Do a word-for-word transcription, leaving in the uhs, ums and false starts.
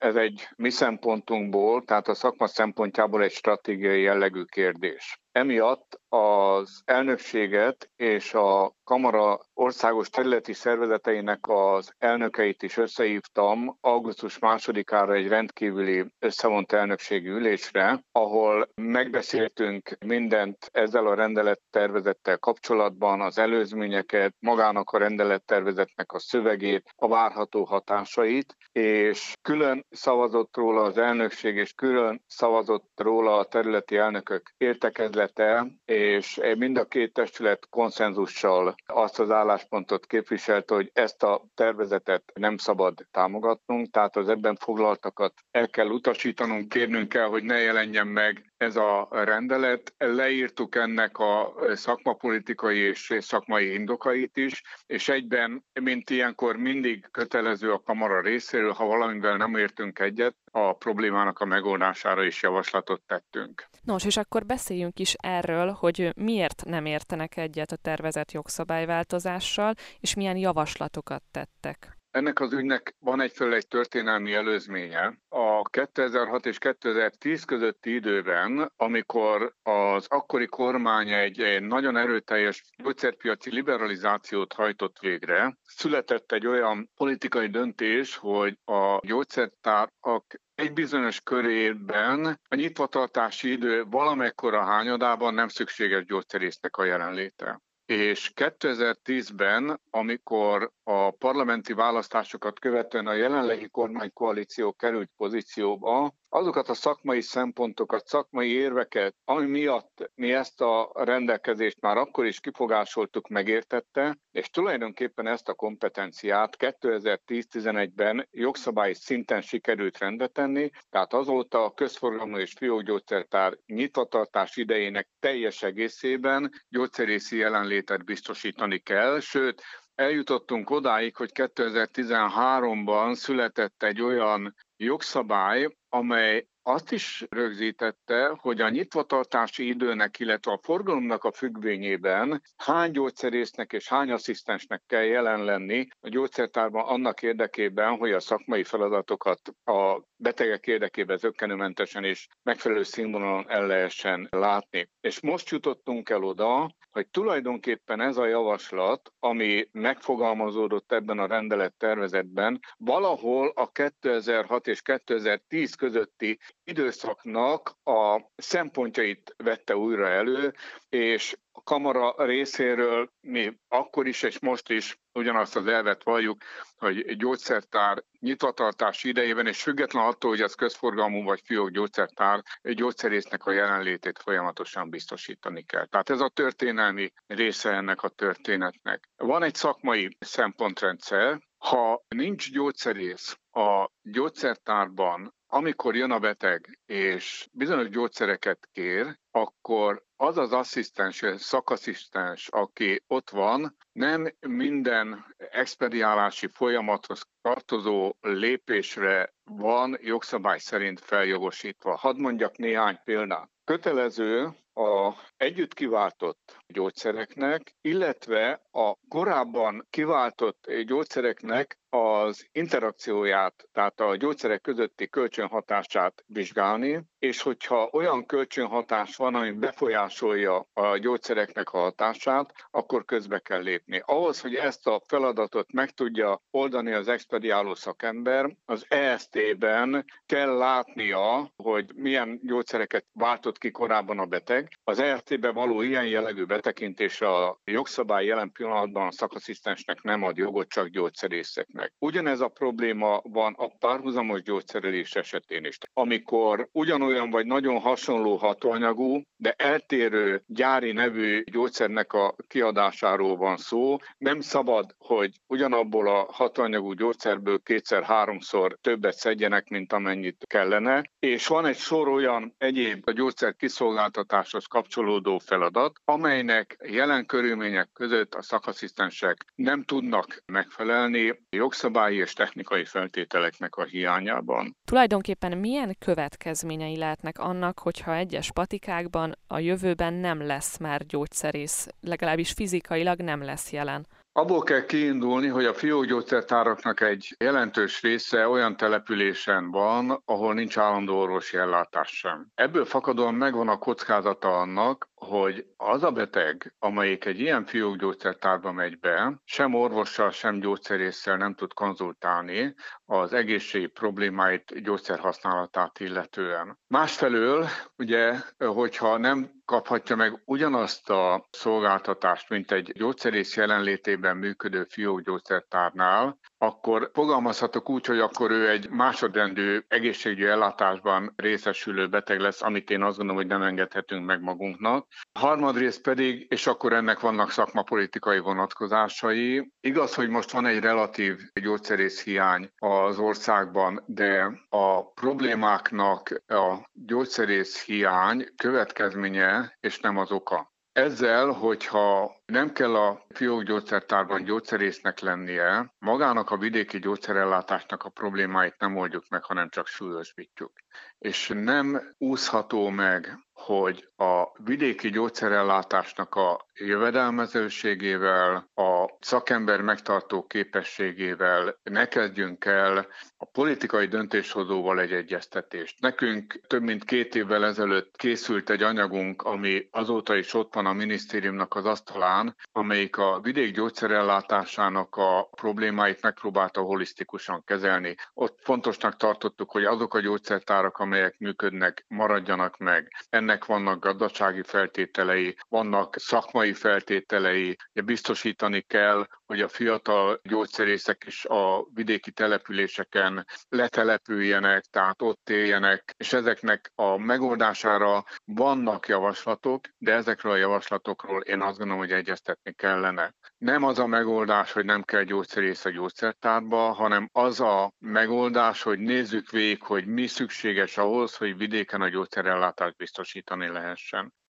ez egy mi szempontunkból, tehát a szakma szempontjából egy stratégiai jellegű kérdés. Emiatt az elnökséget és a kamara országos területi szervezeteinek az elnökeit is összehívtam augusztus másodikára egy rendkívüli összevont elnökségi ülésre, ahol megbeszéltünk mindent ezzel a rendelettervezettel kapcsolatban, az előzményeket, magának a rendelettervezetnek a szövegét, a várható hatásait, és külön szavazott róla az elnökség, és külön szavazott róla a területi elnökök értekezlete, és mind a két testület konszenzussal azt az álláspontot képviselte, hogy ezt a tervezetet nem szabad támogatnunk, tehát az ebben foglaltakat el kell utasítanunk, kérnünk kell, hogy ne jelenjen meg ez a rendelet. Leírtuk ennek a szakmapolitikai és szakmai indokait is, és egyben, mint ilyenkor mindig kötelező a kamara részéről, ha valamivel nem értünk egyet, a problémának a megoldására is javaslatot tettünk. Nos, és akkor beszéljünk is erről, hogy miért nem értenek egyet a tervezett jogszabályváltozással, és milyen javaslatokat tettek. Ennek az ügynek van egyfelől egy történelmi előzménye. A kétezer-hat és kétezer-tíz közötti időben, amikor az akkori kormány egy, egy nagyon erőteljes gyógyszerpiaci liberalizációt hajtott végre, született egy olyan politikai döntés, hogy a gyógyszertárak egy bizonyos körében a nyitvatartási idő valamekkora hányadában nem szükséges gyógyszerésznek a jelenléte. És kétezer-tízben, amikor a parlamenti választásokat követően a jelenlegi kormánykoalíció került pozícióba, azokat a szakmai szempontokat, szakmai érveket, ami miatt mi ezt a rendelkezést már akkor is kifogásoltuk, megértette, és tulajdonképpen ezt a kompetenciát kétezer-tíz-tizenegyben jogszabályi szinten sikerült rendbe tenni, tehát azóta a közforgalmú és fiókgyógyszertár nyitvatartás idejének teljes egészében gyógyszerészi jelenlétet biztosítani kell, sőt, eljutottunk odáig, hogy kétezer-tizenháromban született egy olyan jogszabály, amely azt is rögzítette, hogy a nyitvatartási időnek, illetve a forgalomnak a függvényében hány gyógyszerésznek és hány asszisztensnek kell jelen lenni a gyógyszertárban annak érdekében, hogy a szakmai feladatokat a betegek érdekében zökkenőmentesen és megfelelő színvonalon el lehessen látni. És most jutottunk el oda, hogy tulajdonképpen ez a javaslat, ami megfogalmazódott ebben a rendelettervezetben, valahol a kétezer-hat és kétezer-tíz közötti időszaknak a szempontjait vette újra elő, és a kamara részéről mi akkor is és most is ugyanazt az elvet valljuk, hogy gyógyszertár nyitvatartás idejében, és független attól, hogy ez közforgalmú vagy fiók gyógyszertár, egy gyógyszerésznek a jelenlétét folyamatosan biztosítani kell. Tehát ez a történelmi része ennek a történetnek. Van egy szakmai szempontrendszer, ha nincs gyógyszerész a gyógyszertárban, amikor jön a beteg és bizonyos gyógyszereket kér, akkor az az asszisztens, szakasszisztens, aki ott van, nem minden expediálási folyamathoz tartozó lépésre van jogszabály szerint feljogosítva. Hadd mondjak néhány példát. Kötelező a együtt kiváltott gyógyszereknek, illetve a korábban kiváltott gyógyszereknek az interakcióját, tehát a gyógyszerek közötti kölcsönhatását vizsgálni, és hogyha olyan kölcsönhatás van, ami befolyásolja a gyógyszereknek a hatását, akkor közbe kell lépni. Ahhoz, hogy ezt a feladatot meg tudja oldani az expediáló szakember, az E S T-ben kell látnia, hogy milyen gyógyszereket váltott ki korábban a beteg. Az E S T-ben való ilyen jellegű betekintésre a jogszabály jelen pillanatban a szakasszisztensnek nem ad jogot, csak gyógyszerészeknek. Ugyanez a probléma van a párhuzamos gyógyszerelés esetén is. Amikor ugyanolyan vagy nagyon hasonló hatóanyagú, de eltérő gyári nevű gyógyszernek a kiadásáról van szó, nem szabad, hogy ugyanabból a hatóanyagú gyógyszerből kétszer-háromszor többet szedjenek, mint amennyit kellene, és van egy sor olyan egyéb a gyógyszer kiszolgáltatáshoz kapcsolódó feladat, amelynek jelen körülmények között a szakasszisztensek nem tudnak megfelelni jogszabályi és technikai feltételeknek a hiányában. Tulajdonképpen milyen következményei lehetnek annak, hogyha egyes patikákban a jövőben nem lesz már gyógyszerész, legalábbis fizikailag nem lesz jelen? Abból kell kiindulni, hogy a fiókgyógyszertáraknak egy jelentős része olyan településen van, ahol nincs állandó orvosi ellátás sem. Ebből fakadóan megvan a kockázata annak, hogy az a beteg, amelyik egy ilyen fiókgyógyszertárba megy be, sem orvossal, sem gyógyszerésszel nem tud konzultálni az egészségi problémáit, gyógyszerhasználatát illetően. Másfelől, ugye, hogyha nem kaphatja meg ugyanazt a szolgáltatást, mint egy gyógyszerész jelenlétében működő fiókgyógyszertárnál, akkor fogalmazhatok úgy, hogy akkor ő egy másodrendű egészségügyi ellátásban részesülő beteg lesz, amit én azt gondolom, hogy nem engedhetünk meg magunknak. Harmadrészt pedig, és akkor ennek vannak szakmapolitikai vonatkozásai, igaz, hogy most van egy relatív gyógyszerész hiány az országban, de a problémáknak a gyógyszerész hiány következménye, és nem az oka. Ezzel, hogyha nem kell a fiókgyógyszertárban gyógyszerésznek lennie, magának a vidéki gyógyszerellátásnak a problémáit nem oldjuk meg, hanem csak súlyosbítjuk. És nem úszható meg, hogy a vidéki gyógyszerellátásnak a jövedelmezőségével, a szakember megtartó képességével ne kezdjünk el a politikai döntéshozóval egy egyeztetést. Nekünk több mint két évvel ezelőtt készült egy anyagunk, ami azóta is ott van a minisztériumnak az asztalán, amelyik a vidék gyógyszerellátásának a problémáit megpróbálta holisztikusan kezelni. Ott fontosnak tartottuk, hogy azok a gyógyszertárak, amelyek működnek, maradjanak meg. Ennek vannak gazdasági feltételei, vannak szakmai feltételei, de biztosítani kell, hogy a fiatal gyógyszerészek is a vidéki településeken letelepüljenek, tehát ott éljenek, és ezeknek a megoldására vannak javaslatok, de ezekről a javaslatokról én azt gondolom, hogy egyeztetni kellene. Nem az a megoldás, hogy nem kell gyógyszerész a gyógyszertárba, hanem az a megoldás, hogy nézzük végig, hogy mi szükséges ahhoz, hogy vidéken a gyógyszerellátást biztosítani lehessen.